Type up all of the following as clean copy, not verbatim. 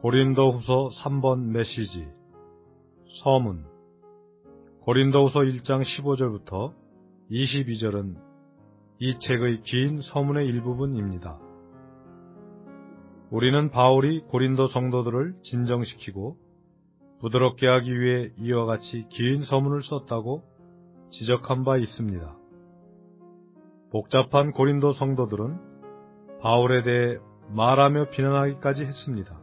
고린도후서 3번 메시지 서문. 고린도후서 1장 15절부터 22절은 이 책의 긴 서문의 일부분입니다. 우리는 바울이 고린도 성도들을 진정시키고 부드럽게 하기 위해 이와 같이 긴 서문을 썼다고 지적한 바 있습니다. 복잡한 고린도 성도들은 바울에 대해 말하며 비난하기까지 했습니다.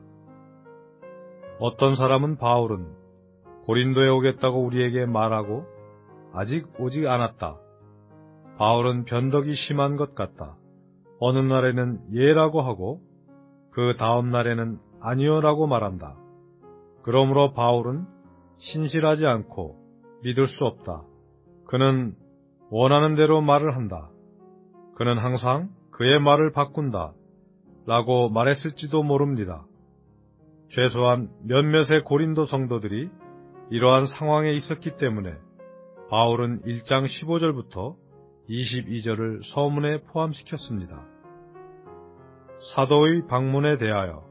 어떤 사람은 바울은 고린도에 오겠다고 우리에게 말하고 아직 오지 않았다. 바울은 변덕이 심한 것 같다. 어느 날에는 예라고 하고 그 다음 날에는 아니요라고 말한다. 그러므로 바울은 신실하지 않고 믿을 수 없다. 그는 원하는 대로 말을 한다. 그는 항상 그의 말을 바꾼다. 라고 말했을지도 모릅니다. 최소한 몇몇의 고린도 성도들이 이러한 상황에 있었기 때문에 바울은 1장 15절부터 22절을 서문에 포함시켰습니다. 사도의 방문에 대하여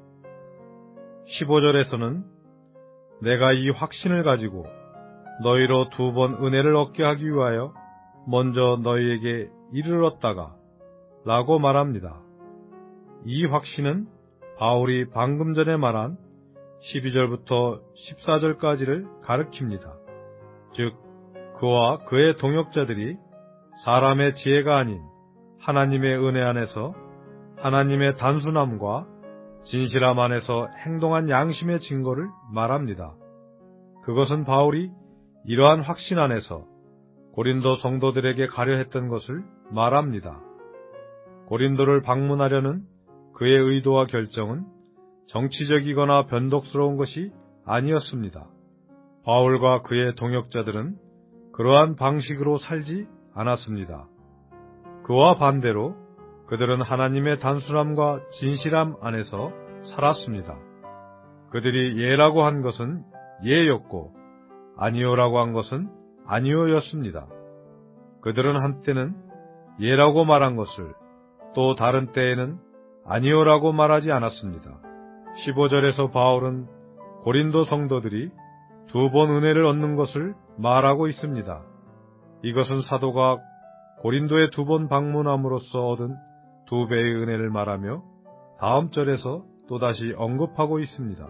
15절에서는 내가 이 확신을 가지고 너희로 2번 은혜를 얻게 하기 위하여 먼저 너희에게 이르렀다가 라고 말합니다. 이 확신은 바울이 방금 전에 말한 12절부터 14절까지를 가리킵니다. 즉, 그와 그의 동역자들이 사람의 지혜가 아닌 하나님의 은혜 안에서 하나님의 단순함과 진실함 안에서 행동한 양심의 증거를 말합니다. 그것은 바울이 이러한 확신 안에서 고린도 성도들에게 가려 했던 것을 말합니다. 고린도를 방문하려는 그의 의도와 결정은 정치적이거나 변덕스러운 것이 아니었습니다. 바울과 그의 동역자들은 그러한 방식으로 살지 않았습니다. 그와 반대로 그들은 하나님의 단순함과 진실함 안에서 살았습니다. 그들이 예라고 한 것은 예였고 아니요라고 한 것은 아니요였습니다. 그들은 한때는 예라고 말한 것을 또 다른 때에는 아니요라고 말하지 않았습니다. 15절에서 바울은 고린도 성도들이 2번 은혜를 얻는 것을 말하고 있습니다. 이것은 사도가 고린도에 2번 방문함으로써 얻은 2배의 은혜를 말하며 다음 절에서 또다시 언급하고 있습니다.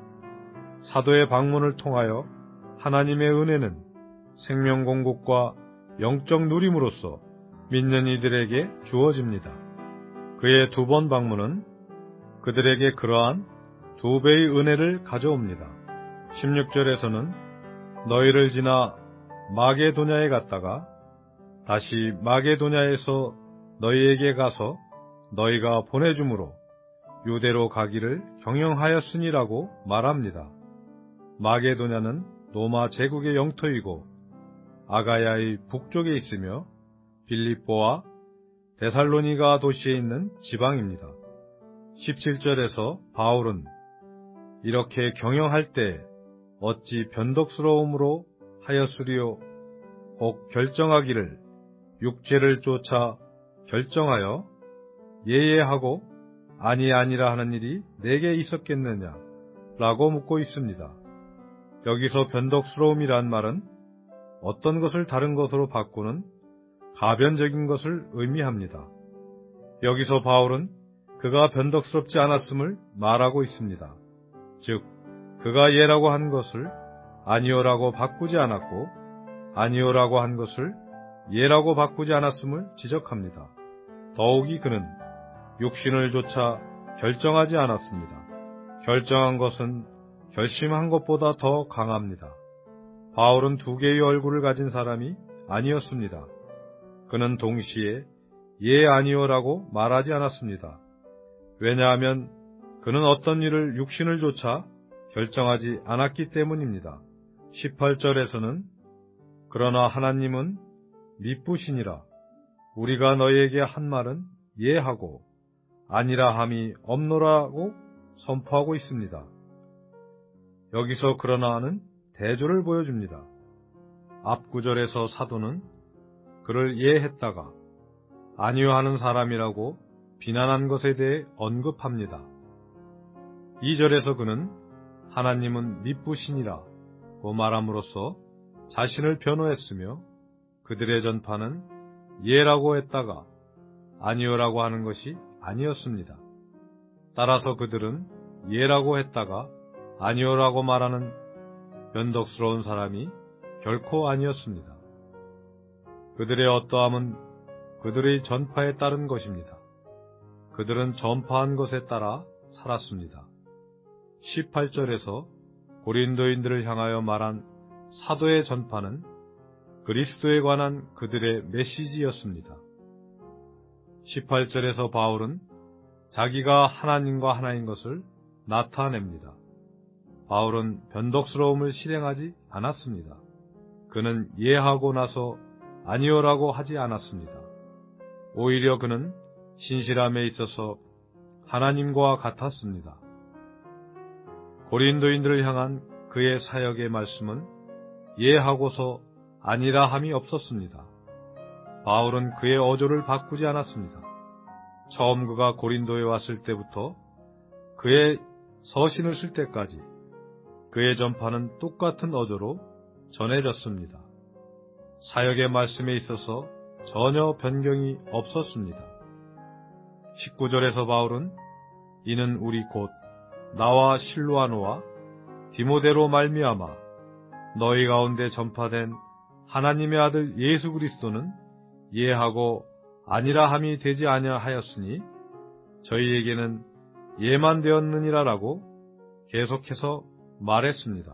사도의 방문을 통하여 하나님의 은혜는 생명 공급과 영적 누림으로써 믿는 이들에게 주어집니다. 그의 2번 방문은 그들에게 그러한 2배의 은혜를 가져옵니다. 16절에서는 너희를 지나 마게도냐에 갔다가 다시 마게도냐에서 너희에게 가서 너희가 보내줌으로 유대로 가기를 경영하였으니라고 말합니다. 마게도냐는 로마 제국의 영토이고 아가야의 북쪽에 있으며 빌립보와 데살로니가 도시에 있는 지방입니다. 17절에서 바울은 이렇게 경영할 때 어찌 변덕스러움으로 하였으리요? 혹 결정하기를 육체를 쫓아 결정하여 예예하고 아니라 하는 일이 내게 있었겠느냐? 라고 묻고 있습니다. 여기서 변덕스러움이란 말은 어떤 것을 다른 것으로 바꾸는 가변적인 것을 의미합니다. 여기서 바울은 그가 변덕스럽지 않았음을 말하고 있습니다. 즉, 그가 예라고 한 것을 아니요라고 바꾸지 않았고 아니요라고 한 것을 예라고 바꾸지 않았음을 지적합니다. 더욱이 그는 육신을 조차 결정하지 않았습니다. 결정한 것은 결심한 것보다 더 강합니다. 바울은 2개의 얼굴을 가진 사람이 아니었습니다. 그는 동시에 예 아니요라고 말하지 않았습니다. 왜냐하면 그는 어떤 일을 육신을 조차 결정하지 않았기 때문입니다. 18절에서는 그러나 하나님은 미쁘시니라 우리가 너희에게 한 말은 예하고 아니라 함이 없노라고 선포하고 있습니다. 여기서 그러나는 대조를 보여줍니다. 앞 구절에서 사도는 그를 예했다가 아니요 하는 사람이라고 비난한 것에 대해 언급합니다. 2절에서 그는 하나님은 미쁘시니라고 말함으로써 자신을 변호했으며 그들의 전파는 예라고 했다가 아니오라고 하는 것이 아니었습니다. 따라서 그들은 예라고 했다가 아니오라고 말하는 변덕스러운 사람이 결코 아니었습니다. 그들의 어떠함은 그들의 전파에 따른 것입니다. 그들은 전파한 것에 따라 살았습니다. 18절에서 고린도인들을 향하여 말한 사도의 전파는 그리스도에 관한 그들의 메시지였습니다. 18절에서 바울은 자기가 하나님과 하나인 것을 나타냅니다. 바울은 변덕스러움을 실행하지 않았습니다. 그는 예하고 나서 아니오라고 하지 않았습니다. 오히려 그는 신실함에 있어서 하나님과 같았습니다. 고린도인들을 향한 그의 사역의 말씀은 예하고서 아니라 함이 없었습니다. 바울은 그의 어조를 바꾸지 않았습니다. 처음 그가 고린도에 왔을 때부터 그의 서신을 쓸 때까지 그의 전파는 똑같은 어조로 전해졌습니다. 사역의 말씀에 있어서 전혀 변경이 없었습니다. 19절에서 바울은 이는 우리 곧 나와 실루아노와 디모데로 말미암아 너희 가운데 전파된 하나님의 아들 예수 그리스도는 예하고 아니라 함이 되지 아니하였으니 저희에게는 예만 되었느니라라고 계속해서 말했습니다.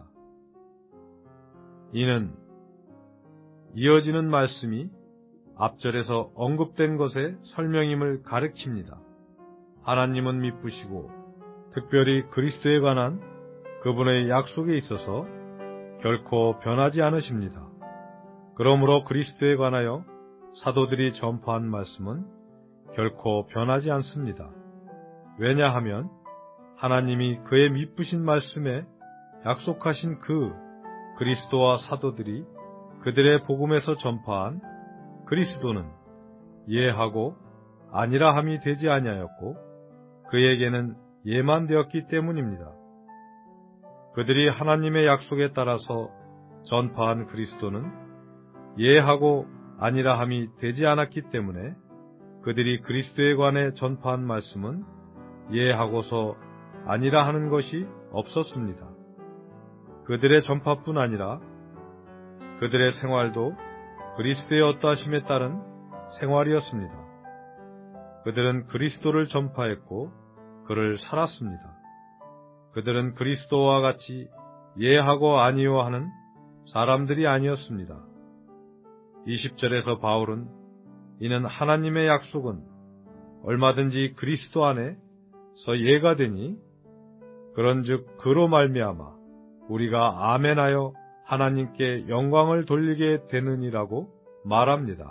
이는 이어지는 말씀이 앞절에서 언급된 것의 설명임을 가리킵니다. 하나님은 미쁘시고 특별히 그리스도에 관한 그분의 약속에 있어서 결코 변하지 않으십니다. 그러므로 그리스도에 관하여 사도들이 전파한 말씀은 결코 변하지 않습니다. 왜냐하면 하나님이 그의 미쁘신 말씀에 약속하신 그 그리스도와 사도들이 그들의 복음에서 전파한 그리스도는 예하고 아니라 함이 되지 아니하였고 그에게는 예만 되었기 때문입니다. 그들이 하나님의 약속에 따라서 전파한 그리스도는 예하고 아니라 함이 되지 않았기 때문에 그들이 그리스도에 관해 전파한 말씀은 예하고서 아니라 하는 것이 없었습니다. 그들의 전파뿐 아니라 그들의 생활도 그리스도의 어떠하심에 따른 생활이었습니다. 그들은 그리스도를 전파했고 그를 살았습니다. 그들은 그리스도와 같이 예하고 아니요 하는 사람들이 아니었습니다. 20절에서 바울은 이는 하나님의 약속은 얼마든지 그리스도 안에서 예가 되니 그런즉 그로 말미암아 우리가 아멘하여 하나님께 영광을 돌리게 되느니라고 말합니다.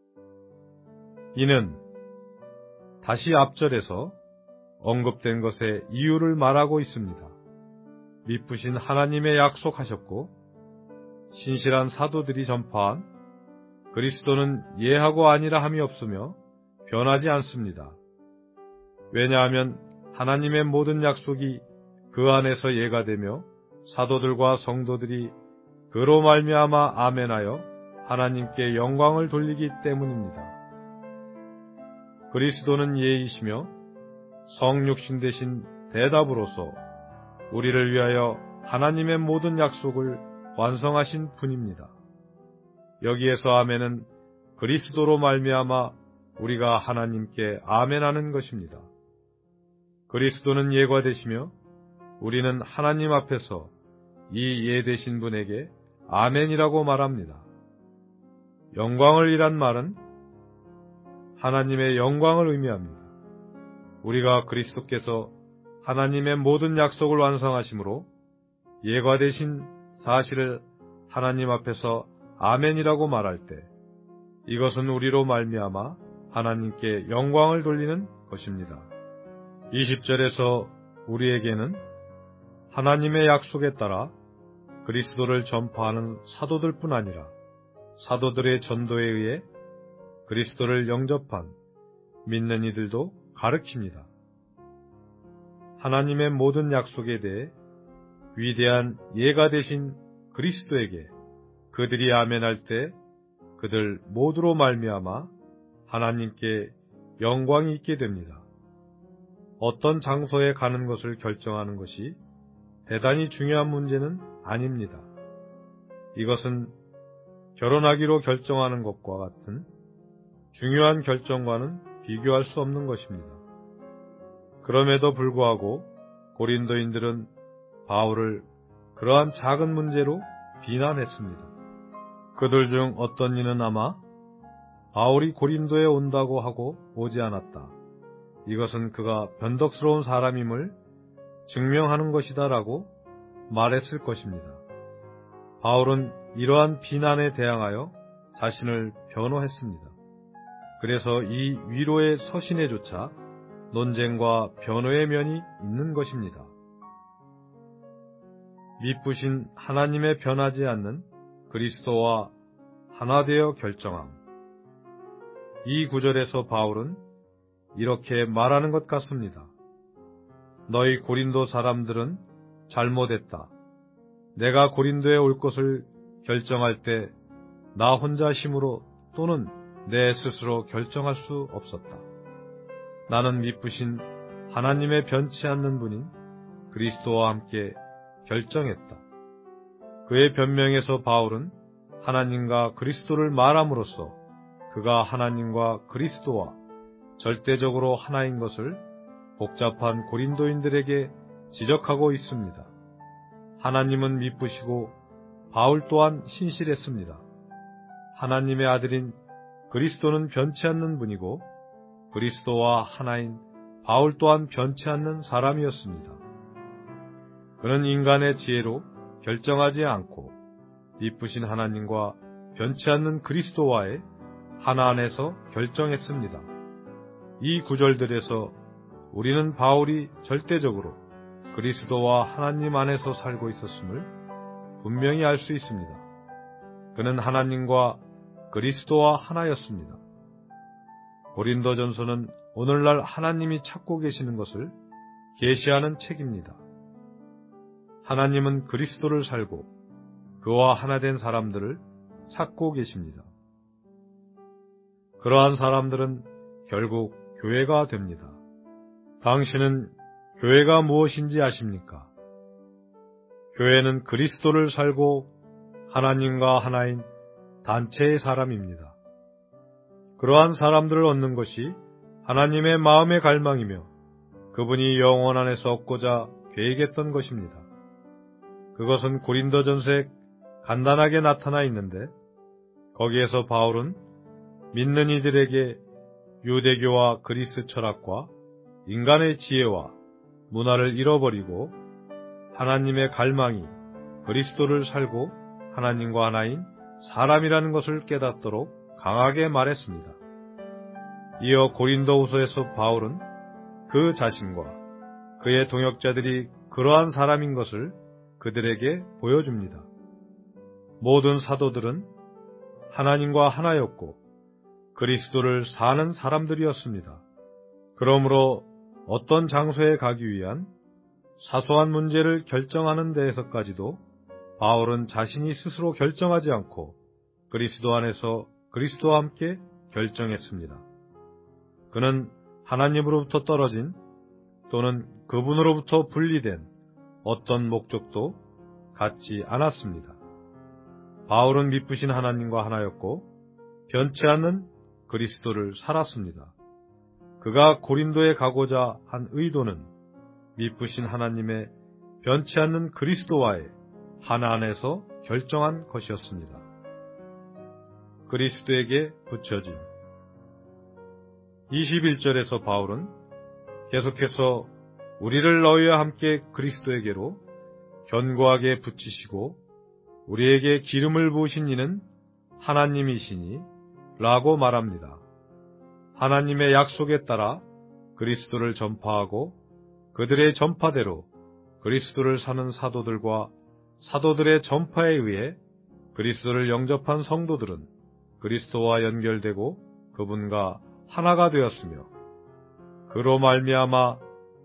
이는 다시 앞절에서 언급된 것의 이유를 말하고 있습니다. 미쁘신 하나님의 약속하셨고 신실한 사도들이 전파한 그리스도는 예하고 아니라 함이 없으며 변하지 않습니다. 왜냐하면 하나님의 모든 약속이 그 안에서 예가 되며 사도들과 성도들이 그로 말미암아 아멘하여 하나님께 영광을 돌리기 때문입니다. 그리스도는 예이시며 성육신 되신 대답으로서 우리를 위하여 하나님의 모든 약속을 완성하신 분입니다. 여기에서 아멘은 그리스도로 말미암아 우리가 하나님께 아멘하는 것입니다. 그리스도는 예가 되시며 우리는 하나님 앞에서 이 예 되신 분에게 아멘이라고 말합니다. 영광을 이란 말은 하나님의 영광을 의미합니다. 우리가 그리스도께서 하나님의 모든 약속을 완성하심으로 예가 되신 사실을 하나님 앞에서 아멘이라고 말할 때 이것은 우리로 말미암아 하나님께 영광을 돌리는 것입니다. 20절에서 우리에게는 하나님의 약속에 따라 그리스도를 전파하는 사도들뿐 아니라 사도들의 전도에 의해 그리스도를 영접한 믿는 이들도 가르칩니다. 하나님의 모든 약속에 대해 위대한 예가 되신 그리스도에게 그들이 아멘할 때 그들 모두로 말미암아 하나님께 영광이 있게 됩니다. 어떤 장소에 가는 것을 결정하는 것이 대단히 중요한 문제는 아닙니다. 이것은 결혼하기로 결정하는 것과 같은 중요한 결정과는 비교할 수 없는 것입니다. 그럼에도 불구하고 고린도인들은 바울을 그러한 작은 문제로 비난했습니다. 그들 중 어떤 이는 아마 바울이 고린도에 온다고 하고 오지 않았다. 이것은 그가 변덕스러운 사람임을 증명하는 것이다라고 말했을 것입니다. 바울은 이러한 비난에 대항하여 자신을 변호했습니다. 그래서 이 위로의 서신에조차 논쟁과 변호의 면이 있는 것입니다. 미쁘신 하나님의 변하지 않는 그리스도와 하나 되어 결정함. 이 구절에서 바울은 이렇게 말하는 것 같습니다. 너희 고린도 사람들은 잘못했다. 내가 고린도에 올 것을 결정할 때 나 혼자 힘으로 또는 내 스스로 결정할 수 없었다. 나는 미쁘신 하나님의 변치 않는 분인 그리스도와 함께 결정했다. 그의 변명에서 바울은 하나님과 그리스도를 말함으로써 그가 하나님과 그리스도와 절대적으로 하나인 것을 복잡한 고린도인들에게 지적하고 있습니다. 하나님은 미쁘시고 바울 또한 신실했습니다. 하나님의 아들인 그리스도는 변치 않는 분이고 그리스도와 하나인 바울 또한 변치 않는 사람이었습니다. 그는 인간의 지혜로 결정하지 않고 미쁘신 하나님과 변치 않는 그리스도와의 하나 안에서 결정했습니다. 이 구절들에서 우리는 바울이 절대적으로 그리스도와 하나님 안에서 살고 있었음을 분명히 알 수 있습니다. 그는 하나님과 그리스도와 하나였습니다. 고린도전서는 오늘날 하나님이 찾고 계시는 것을 계시하는 책입니다. 하나님은 그리스도를 살고 그와 하나 된 사람들을 찾고 계십니다. 그러한 사람들은 결국 교회가 됩니다. 당신은 교회가 무엇인지 아십니까? 교회는 그리스도를 살고 하나님과 하나인 단체의 사람입니다. 그러한 사람들을 얻는 것이 하나님의 마음의 갈망이며 그분이 영원 안에서 얻고자 계획했던 것입니다. 그것은 고린도전서에 간단하게 나타나 있는데 거기에서 바울은 믿는 이들에게 유대교와 그리스 철학과 인간의 지혜와 문화를 잃어버리고 하나님의 갈망이 그리스도를 살고 하나님과 하나인 사람이라는 것을 깨닫도록 강하게 말했습니다. 이어 고린도후서에서 바울은 그 자신과 그의 동역자들이 그러한 사람인 것을 그들에게 보여줍니다. 모든 사도들은 하나님과 하나였고 그리스도를 사는 사람들이었습니다. 그러므로 어떤 장소에 가기 위한 사소한 문제를 결정하는 데에서까지도 바울은 자신이 스스로 결정하지 않고 그리스도 안에서 그리스도와 함께 결정했습니다. 그는 하나님으로부터 떨어진 또는 그분으로부터 분리된 어떤 목적도 갖지 않았습니다. 바울은 미쁘신 하나님과 하나였고 변치 않는 그리스도를 살았습니다. 그가 고린도에 가고자 한 의도는 미쁘신 하나님의 변치 않는 그리스도와의 하나 안에서 결정한 것이었습니다. 그리스도에게 붙여진 21절에서 바울은 계속해서 우리를 너희와 함께 그리스도에게로 견고하게 붙이시고 우리에게 기름을 부으신 이는 하나님이시니 라고 말합니다. 하나님의 약속에 따라 그리스도를 전파하고 그들의 전파대로 그리스도를 사는 사도들과 사도들의 전파에 의해 그리스도를 영접한 성도들은 그리스도와 연결되고 그분과 하나가 되었으며 그로 말미암아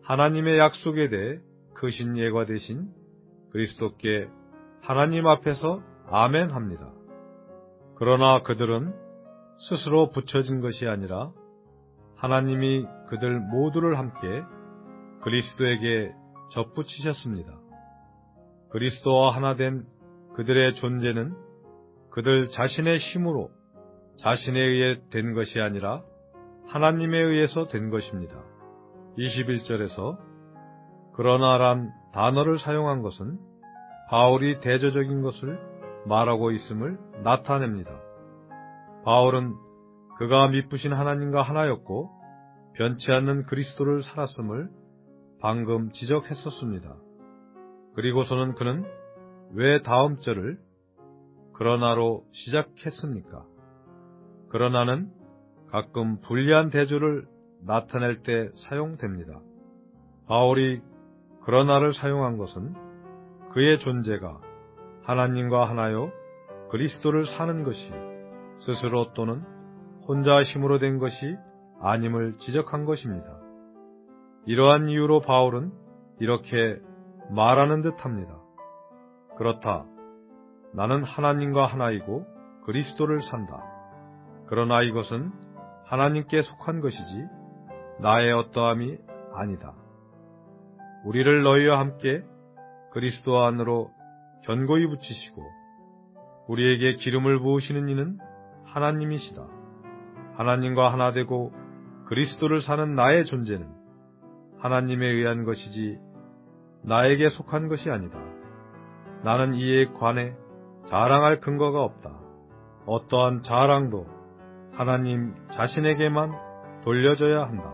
하나님의 약속에 대해 크신 예가 되신 그리스도께 하나님 앞에서 아멘 합니다. 그러나 그들은 스스로 붙여진 것이 아니라 하나님이 그들 모두를 함께 그리스도에게 접붙이셨습니다. 그리스도와 하나 된 그들의 존재는 그들 자신의 힘으로 자신에 의해 된 것이 아니라 하나님에 의해서 된 것입니다. 21절에서 그러나란 단어를 사용한 것은 바울이 대조적인 것을 말하고 있음을 나타냅니다. 바울은 그가 미쁘신 하나님과 하나였고 변치 않는 그리스도를 살았음을 방금 지적했었습니다. 그리고서는 그는 왜 다음 절을 그러나로 시작했습니까? 그러나는 가끔 불리한 대조를 나타낼 때 사용됩니다. 바울이 그러나를 사용한 것은 그의 존재가 하나님과 하나요 그리스도를 사는 것이 스스로 또는 혼자 힘으로 된 것이 아님을 지적한 것입니다. 이러한 이유로 바울은 이렇게 말하는 듯합니다. 그렇다. 나는 하나님과 하나이고 그리스도를 산다. 그러나 이것은 하나님께 속한 것이지 나의 어떠함이 아니다. 우리를 너희와 함께 그리스도 안으로 견고히 붙이시고 우리에게 기름을 부으시는 이는 하나님이시다. 하나님과 하나 되고 그리스도를 사는 나의 존재는 하나님에 의한 것이지 나에게 속한 것이 아니다. 나는 이에 관해 자랑할 근거가 없다. 어떠한 자랑도 하나님 자신에게만 돌려져야 한다.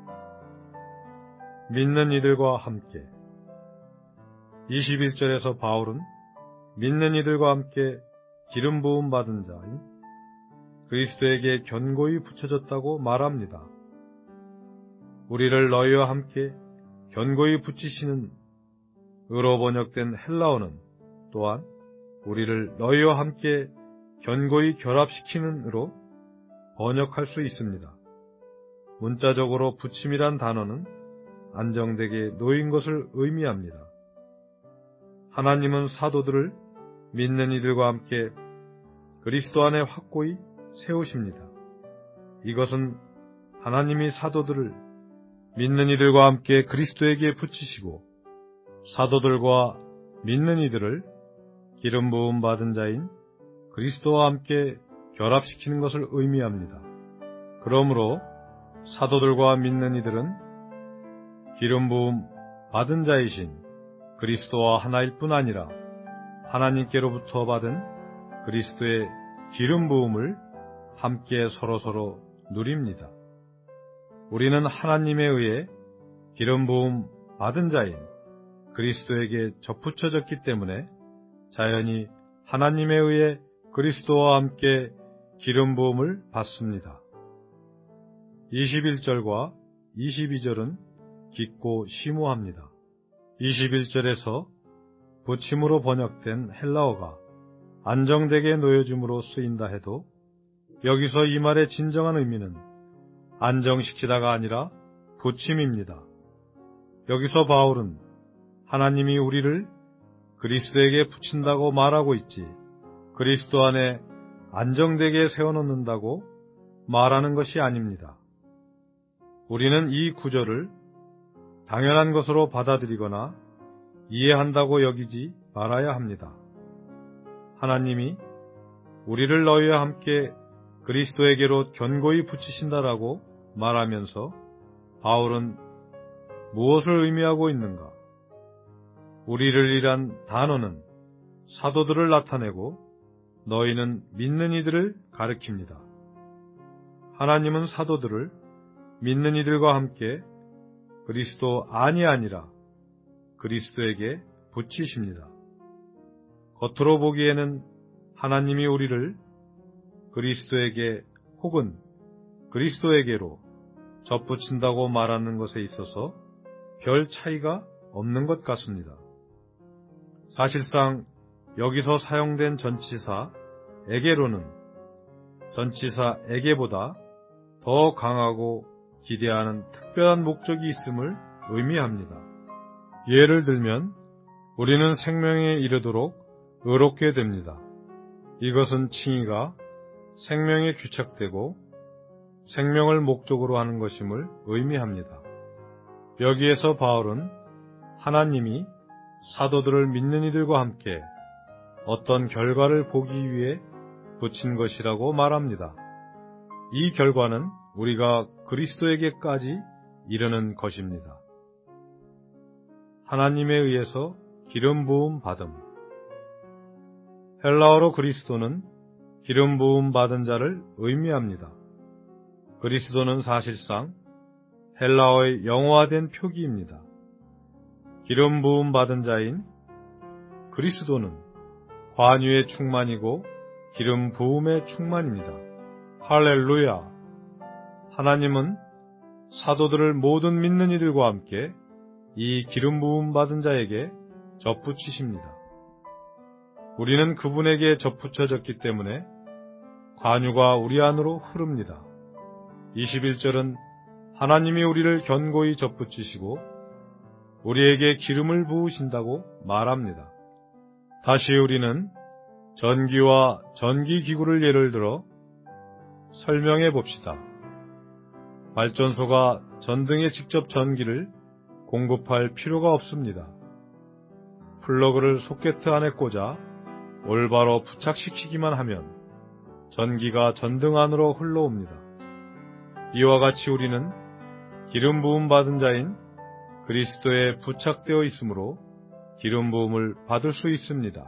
믿는 이들과 함께 21절에서 바울은 믿는 이들과 함께 기름 부음 받은 자인 그리스도에게 견고히 붙여졌다고 말합니다. 우리를 너희와 함께 견고히 붙이시는 으로 번역된 헬라어는 또한 우리를 너희와 함께 견고히 결합시키는 으로 번역할 수 있습니다. 문자적으로 붙임이란 단어는 안정되게 놓인 것을 의미합니다. 하나님은 사도들을 믿는 이들과 함께 그리스도 안에 확고히 세우십니다. 이것은 하나님이 사도들을 믿는 이들과 함께 그리스도에게 붙이시고 사도들과 믿는 이들을 기름 부음 받은 자인 그리스도와 함께 결합시키는 것을 의미합니다. 그러므로 사도들과 믿는 이들은 기름 부음 받은 자이신 그리스도와 하나일 뿐 아니라 하나님께로부터 받은 그리스도의 기름 부음을 함께 서로서로 누립니다. 우리는 하나님에 의해 기름 부음 받은 자인 그리스도에게 접붙여졌기 때문에 자연히 하나님에 의해 그리스도와 함께 기름 부음을 받습니다. 21절과 22절은 깊고 심오합니다. 21절에서 붙임으로 번역된 헬라어가 안정되게 놓여줌으로 쓰인다 해도 여기서 이 말의 진정한 의미는 안정시키다가 아니라 붙임입니다. 여기서 바울은 하나님이 우리를 그리스도에게 붙인다고 말하고 있지 그리스도 안에 안정되게 세워놓는다고 말하는 것이 아닙니다. 우리는 이 구절을 당연한 것으로 받아들이거나 이해한다고 여기지 말아야 합니다. 하나님이 우리를 너희와 함께 그리스도에게로 견고히 붙이신다라고 말하면서 바울은 무엇을 의미하고 있는가? 우리를 이란 단어는 사도들을 나타내고 너희는 믿는 이들을 가리킵니다. 하나님은 사도들을 믿는 이들과 함께 그리스도 안이 아니라 그리스도에게 붙이십니다. 겉으로 보기에는 하나님이 우리를 그리스도에게 혹은 그리스도에게로 접붙인다고 말하는 것에 있어서 별 차이가 없는 것 같습니다. 사실상 여기서 사용된 전치사 에게로는 전치사 에게보다 더 강하고 기대하는 특별한 목적이 있음을 의미합니다. 예를 들면 우리는 생명에 이르도록 의롭게 됩니다. 이것은 칭의가 생명에 규착되고 생명을 목적으로 하는 것임을 의미합니다. 여기에서 바울은 하나님이 사도들을 믿는 이들과 함께 어떤 결과를 보기 위해 붙인 것이라고 말합니다. 이 결과는 우리가 그리스도에게까지 이르는 것입니다. 하나님에 의해서 기름 부음 받음. 헬라어로 그리스도는 기름 부음 받은 자를 의미합니다. 그리스도는 사실상 헬라어의 영어화된 표기입니다. 기름 부음 받은 자인 그리스도는 관유의 충만이고 기름 부음의 충만입니다. 할렐루야! 하나님은 사도들을 모든 믿는 이들과 함께 이 기름 부음 받은 자에게 접붙이십니다. 우리는 그분에게 접붙여졌기 때문에 관유가 우리 안으로 흐릅니다. 21절은 하나님이 우리를 견고히 접붙이시고 우리에게 기름을 부으신다고 말합니다. 다시 우리는 전기와 전기기구를 예를 들어 설명해 봅시다. 발전소가 전등에 직접 전기를 공급할 필요가 없습니다. 플러그를 소켓 안에 꽂아 올바로 부착시키기만 하면 전기가 전등 안으로 흘러옵니다. 이와 같이 우리는 기름 부음 받은 자인 그리스도에 부착되어 있으므로 기름 부음을 받을 수 있습니다.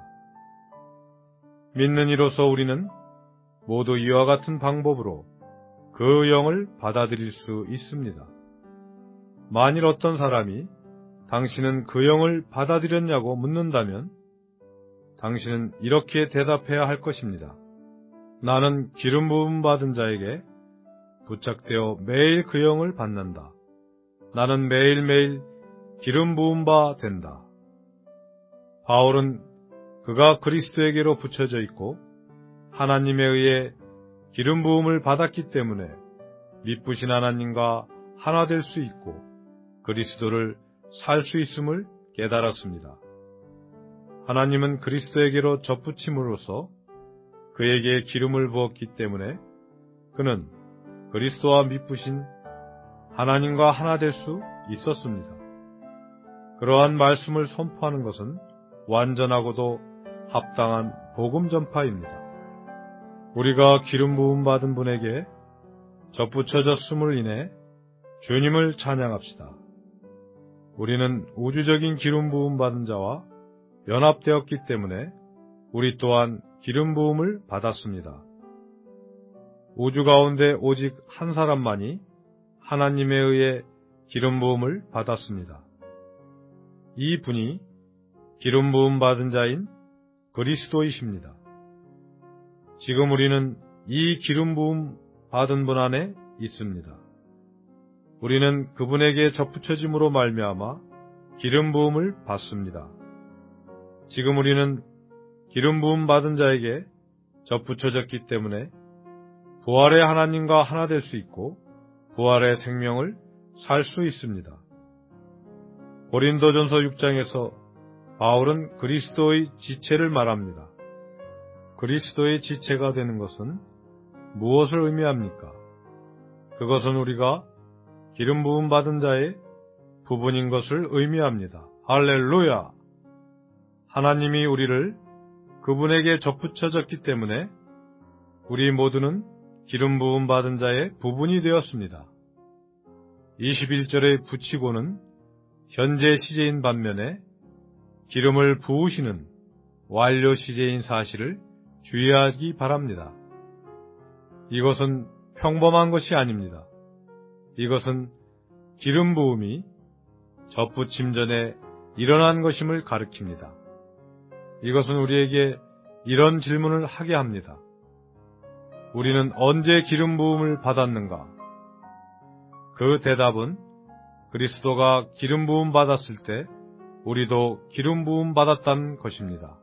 믿는 이로서 우리는 모두 이와 같은 방법으로 그 영을 받아들일 수 있습니다. 만일 어떤 사람이 당신은 그 영을 받아들였냐고 묻는다면 당신은 이렇게 대답해야 할 것입니다. 나는 기름 부음 받은 자에게 부착되어 매일 그 영을 받는다. 나는 매일매일 기름 부음 바 된다. 바울은 그가 그리스도에게로 붙여져 있고 하나님에 의해 기름 부음을 받았기 때문에 미쁘신 하나님과 하나 될 수 있고 그리스도를 살 수 있음을 깨달았습니다. 하나님은 그리스도에게로 접붙임으로써 그에게 기름을 부었기 때문에 그는 그리스도와 미쁘신 하나님과 하나 될 수 있었습니다. 그러한 말씀을 선포하는 것은 완전하고도 합당한 복음 전파입니다. 우리가 기름 부음 받은 분에게 접붙여졌음을 인해 주님을 찬양합시다. 우리는 우주적인 기름 부음 받은 자와 연합되었기 때문에 우리 또한 기름 부음을 받았습니다. 우주 가운데 오직 한 사람만이 하나님에 의해 기름 부음을 받았습니다. 이 분이 기름 부음 받은 자인 그리스도이십니다. 지금 우리는 이 기름 부음 받은 분 안에 있습니다. 우리는 그분에게 접붙여짐으로 말미암아 기름 부음을 받습니다. 지금 우리는 기름 부음 받은 자에게 접붙여졌기 때문에 부활의 하나님과 하나 될 수 있고 부활의 생명을 살 수 있습니다. 고린도전서 6장에서 바울은 그리스도의 지체를 말합니다. 그리스도의 지체가 되는 것은 무엇을 의미합니까? 그것은 우리가 기름 부음 받은 자의 부분인 것을 의미합니다. 할렐루야! 하나님이 우리를 그분에게 접붙여졌기 때문에 우리 모두는 기름 부음 받은 자의 부분이 되었습니다. 21절에 붙이고는 현재 시제인 반면에 기름을 부으시는 완료 시제인 사실을 주의하기 바랍니다. 이것은 평범한 것이 아닙니다. 이것은 기름 부음이 접붙임 전에 일어난 것임을 가리킵니다. 이것은 우리에게 이런 질문을 하게 합니다. 우리는 언제 기름 부음을 받았는가? 그 대답은 그리스도가 기름 부음 받았을 때 우리도 기름 부음 받았다는 것입니다.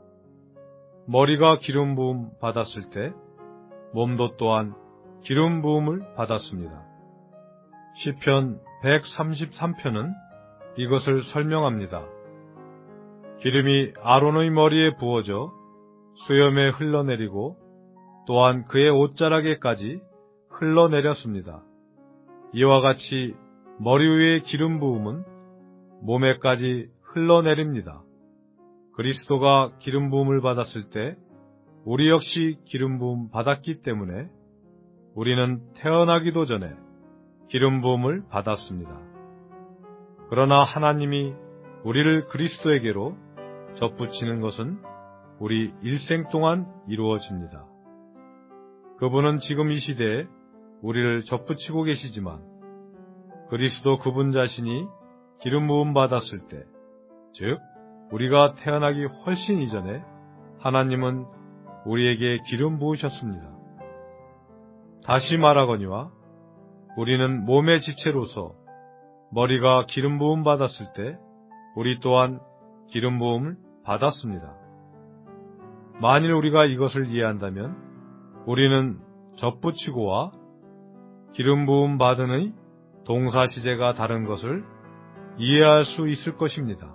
머리가 기름 부음 받았을 때 몸도 또한 기름 부음을 받았습니다. 시편 133편은 이것을 설명합니다. 기름이 아론의 머리에 부어져 수염에 흘러내리고 또한 그의 옷자락에까지 흘러내렸습니다. 이와 같이 머리 위의 기름 부음은 몸에까지 흘러내립니다. 그리스도가 기름 부음을 받았을 때 우리 역시 기름 부음 받았기 때문에 우리는 태어나기도 전에 기름 부음을 받았습니다. 그러나 하나님이 우리를 그리스도에게로 접붙이는 것은 우리 일생 동안 이루어집니다. 그분은 지금 이 시대에 우리를 접붙이고 계시지만 그리스도 그분 자신이 기름 부음 받았을 때, 즉 우리가 태어나기 훨씬 이전에 하나님은 우리에게 기름 부으셨습니다. 다시 말하거니와 우리는 몸의 지체로서 머리가 기름 부음 받았을 때 우리 또한 기름 부음을 받았습니다. 만일 우리가 이것을 이해한다면 우리는 접붙이고와 기름 부음 받은의 동사 시제가 다른 것을 이해할 수 있을 것입니다.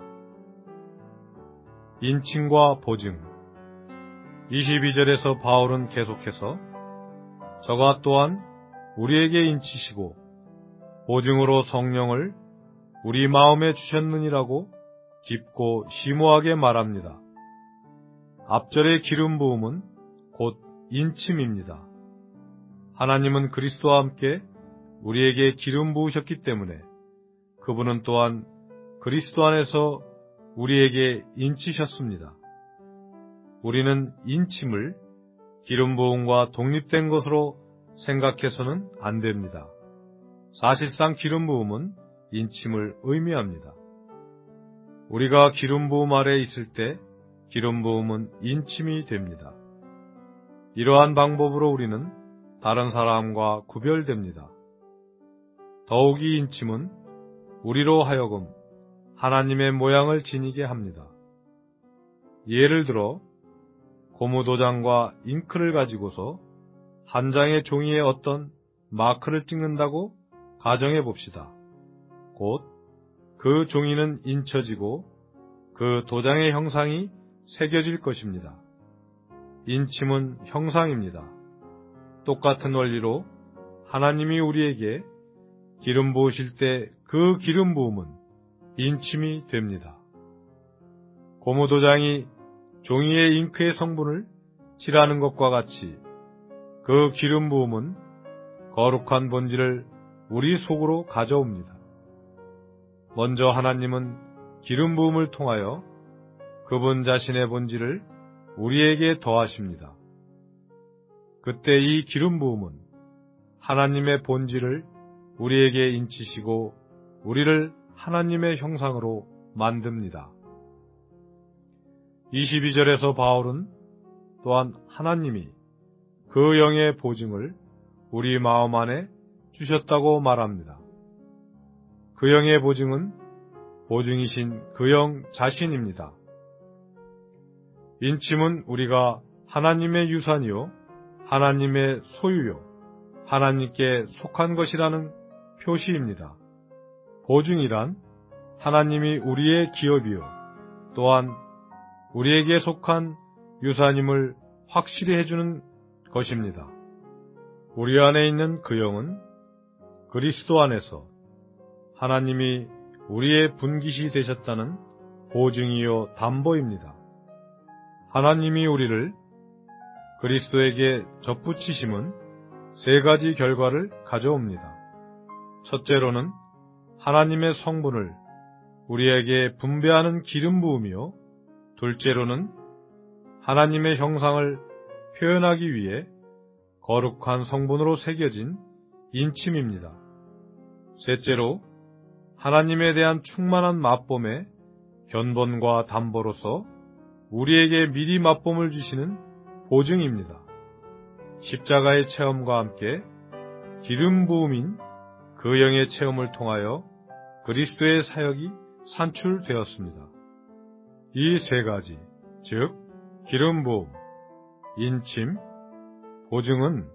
인침과 보증. 22절에서 바울은 계속해서 저가 또한 우리에게 인치시고 보증으로 성령을 우리 마음에 주셨느니라고 깊고 심오하게 말합니다. 앞절의 기름 부음은 곧 인침입니다. 하나님은 그리스도와 함께 우리에게 기름 부으셨기 때문에 그분은 또한 그리스도 안에서 우리에게 인치셨습니다. 우리는 인침을 기름 부음과 독립된 것으로 생각해서는 안 됩니다. 사실상 기름 부음은 인침을 의미합니다. 우리가 기름 부음 아래 있을 때 기름 부음은 인침이 됩니다. 이러한 방법으로 우리는 다른 사람과 구별됩니다. 더욱이 인침은 우리로 하여금 하나님의 모양을 지니게 합니다. 예를 들어 고무도장과 잉크를 가지고서 한 장의 종이에 어떤 마크를 찍는다고 가정해 봅시다. 곧 그 종이는 인쳐지고 그 도장의 형상이 새겨질 것입니다. 인침은 형상입니다. 똑같은 원리로 하나님이 우리에게 기름 부으실 때 그 기름 부음은 인침이 됩니다. 고무도장이 종이의 잉크의 성분을 칠하는 것과 같이 그 기름 부음은 거룩한 본질을 우리 속으로 가져옵니다. 먼저 하나님은 기름 부음을 통하여 그분 자신의 본질을 우리에게 더하십니다. 그때 이 기름 부음은 하나님의 본질을 우리에게 인치시고 우리를 하나님의 형상으로 만듭니다. 22절에서 바울은 또한 하나님이 그 영의 보증을 우리 마음 안에 주셨다고 말합니다. 그 영의 보증은 보증이신 그 영 자신입니다. 인침은 우리가 하나님의 유산이요 하나님의 소유요 하나님께 속한 것이라는 표시입니다. 보증이란 하나님이 우리의 기업이요 또한 우리에게 속한 유산임을 확실히 해주는 것입니다. 우리 안에 있는 그 영은 그리스도 안에서 하나님이 우리의 분깃이 되셨다는 보증이요 담보입니다. 하나님이 우리를 그리스도에게 접붙이심은 세 가지 결과를 가져옵니다. 첫째로는 하나님의 성분을 우리에게 분배하는 기름 부음이요. 둘째로는 하나님의 형상을 표현하기 위해 거룩한 성분으로 새겨진 인침입니다. 셋째로 하나님에 대한 충만한 맛봄의 견본과 담보로서 우리에게 미리 맛봄을 주시는 보증입니다. 십자가의 체험과 함께 기름 부음인 그 영의 체험을 통하여 그리스도의 사역이 산출되었습니다. 이 세 가지, 즉 기름 부음, 인침, 보증은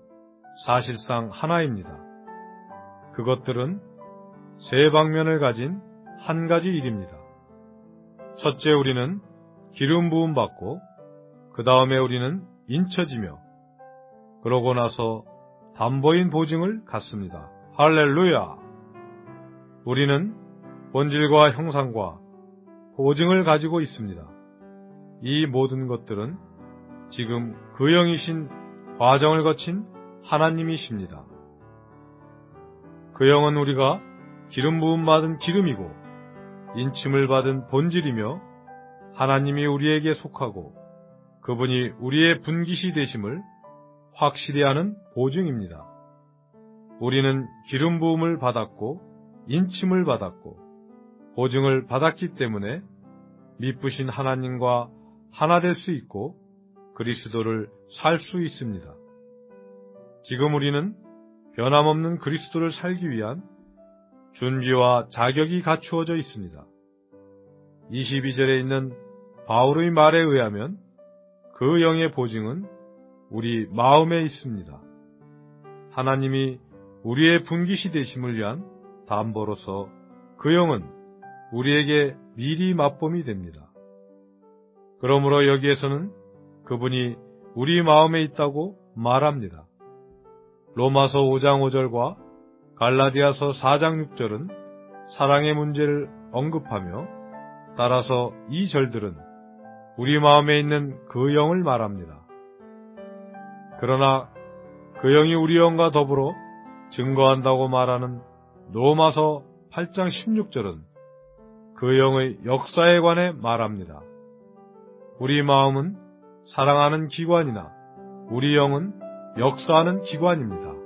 사실상 하나입니다. 그것들은 세 방면을 가진 한 가지 일입니다. 첫째, 우리는 기름 부음 받고 그 다음에 우리는 인쳐지며 그러고 나서 담보인 보증을 갖습니다. 할렐루야! 우리는 본질과 형상과 보증을 가지고 있습니다. 이 모든 것들은 지금 그 영이신 과정을 거친 하나님이십니다. 그 영은 우리가 기름 부음 받은 기름이고 인침을 받은 본질이며 하나님이 우리에게 속하고 그분이 우리의 분깃이 되심을 확실히 아는 보증입니다. 우리는 기름 부음을 받았고 인침을 받았고 보증을 받았기 때문에 미쁘신 하나님과 하나 될 수 있고 그리스도를 살 수 있습니다. 지금 우리는 변함없는 그리스도를 살기 위한 준비와 자격이 갖추어져 있습니다. 22절에 있는 바울의 말에 의하면 그 영의 보증은 우리 마음에 있습니다. 하나님이 우리의 분깃이 되심을 위한 담보로서 그 영은 우리에게 미리 맛봄이 됩니다. 그러므로 여기에서는 그분이 우리 마음에 있다고 말합니다. 로마서 5장 5절과 갈라디아서 4장 6절은 사랑의 문제를 언급하며 따라서 이 절들은 우리 마음에 있는 그 영을 말합니다. 그러나 그 영이 우리 영과 더불어 증거한다고 말하는 로마서 8장 16절은 그 영의 역사에 관해 말합니다. 우리 마음은 사랑하는 기관이나 우리 영은 역사하는 기관입니다.